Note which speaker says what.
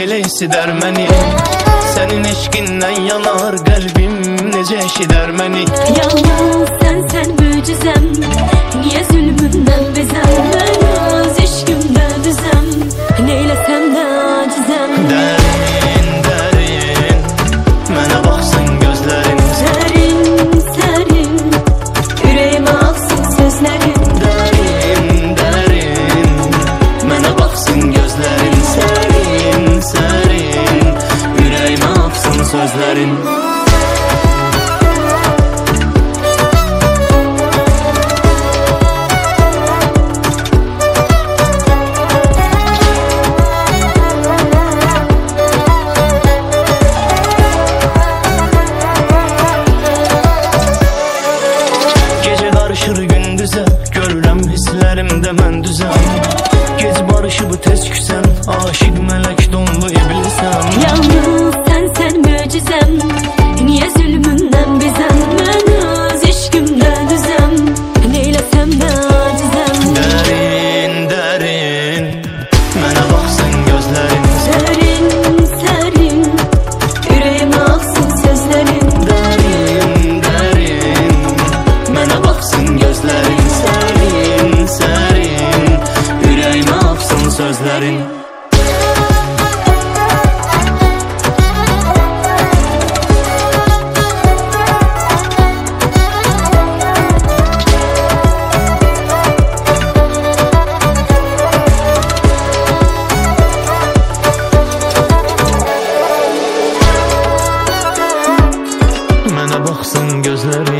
Speaker 1: elə esidər məni. Sənin eşqindən yanar qəlbim, necə eşidər məni.
Speaker 2: Yalnız sən möcüzəm, niyə zülmündən bezəm? Mən öz eşqimdə düzəm, neyləsəm də acizəm.
Speaker 1: Dərin, dərin, mənə baxsın gözlərin.
Speaker 2: Sərin, sərin, ürəyimə axsın sözlərin.
Speaker 1: Dərin, dərin, mənə baxsın gözlərin. Sərin, sərin, ürəyimə axsın sözlərin. Gündüzə görürəm hisslərimdə mən düzəm. Gec barışıb tez küsən, aşiq mələk donlu iblisəm.
Speaker 2: Yalnız sən möcüzəm, niyə zülmündən bezəm? Mən öz eşqimdə düzəm, neyləsəm də acizəm.
Speaker 1: Dərin, dərin, mənə baxsın gözlərin.
Speaker 2: Sərin, sərin, ürəyimə axsın sözlərin.
Speaker 1: Dərin, dərin, mənə baxsın gözlərin. Sərin, sərin, ürəyimə axsın sözlərin. Mənə baxsın gözlərin.